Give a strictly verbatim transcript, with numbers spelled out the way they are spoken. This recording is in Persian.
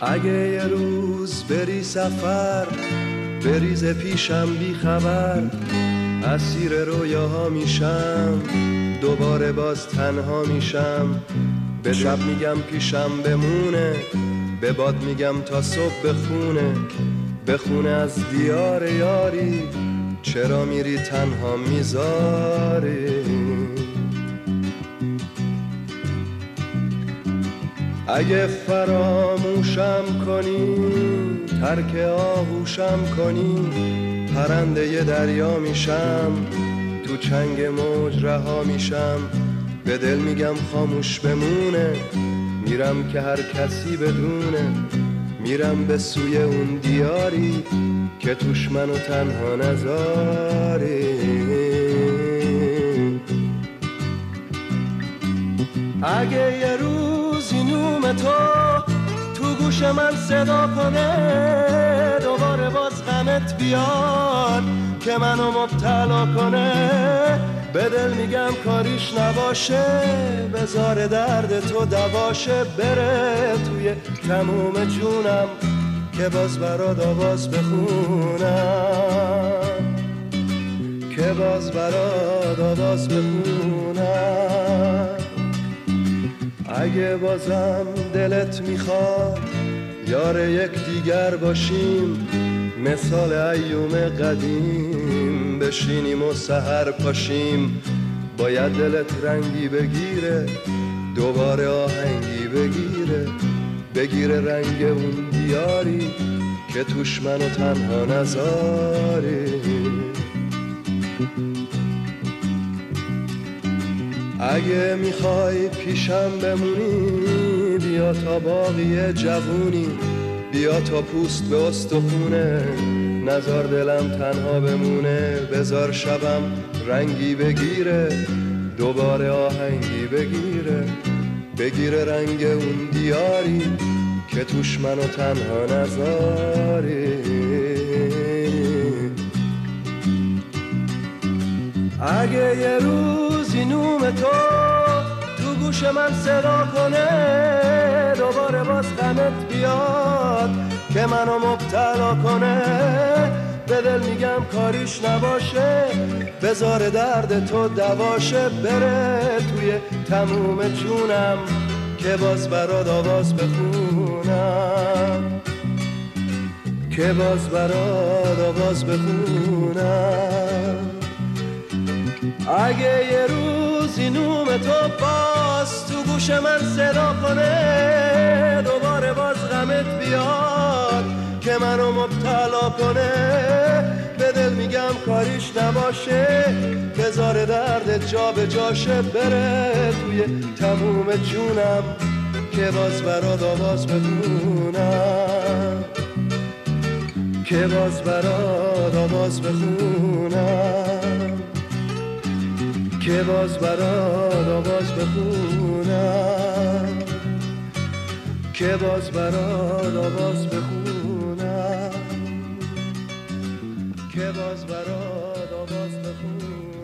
اگه یه روز بری سفر بریز پیشم بی خبر، اسیر رویاها میشم دوباره باز تنها میشم. به شب میگم پیشم بمونه، به باد میگم تا صبح بخونه، بخونه از دیار یاری، چرا میری تنها میذاری. اگه فراموشم کنی ترک آغوشم کنی، پرنده ی دریا میشم تو چنگ موج رها میشم. به دل میگم خاموش بمونه، میرم که هر کسی بدونه، میرم به سوی اون دیاری که توش منو تنها نذاری. اگه یه روزی نوم تو تو گوش من صدا کنه، دوباره باز غمت بیاد که منو مبتلا کنه، به دل میگم کاریش نباشه، بذار درد تو دواشه، بره توی تموم جونم که باز برات آواز بخونم، که باز برات آواز بخونم. اگه بازم دلت میخواد یار یک دیگر باشیم، مثال ایوم قدیم بشینیم و سحر پاشیم. باید دلت رنگی بگیره، دوباره آهنگی بگیره، بگیره رنگ اون دیاری که توش منو تنها نذاری. اگه میخوای پیشم بمونی بیا تا باقی جوونی، بیا تا پوست به استخونه، نذار دلم تنها بمونه، بذار شبم رنگی بگیره، دوباره آهنگی بگیره، بگیره رنگ اون دیاری که توش منو تنها نذاری. اگه یه روزی نوم تو تو گوش من صدا کنه، دوباره باز غمت بیاد که منو مبتلا کنه، به دل میگم کاریش نباشه، بذار درد تو دواشه، بره توی تموم جونم که باز برات آواز بخونم، که باز برات آواز بخونم. اگه یه روزی نوم تو باز تو گوش من صدا کنه، دوباره باز غمت بیاد که منو مبتلا کنه، به دل میگم کاریش نباشه، بذار درد جا به جاشه، بره توی تموم جونم که باز برات آواز بخونم، که باز برات آواز بخونم، که باز برات آواز بخونم، که باز برات آواز بخونم، که باز برات آواز بخونم.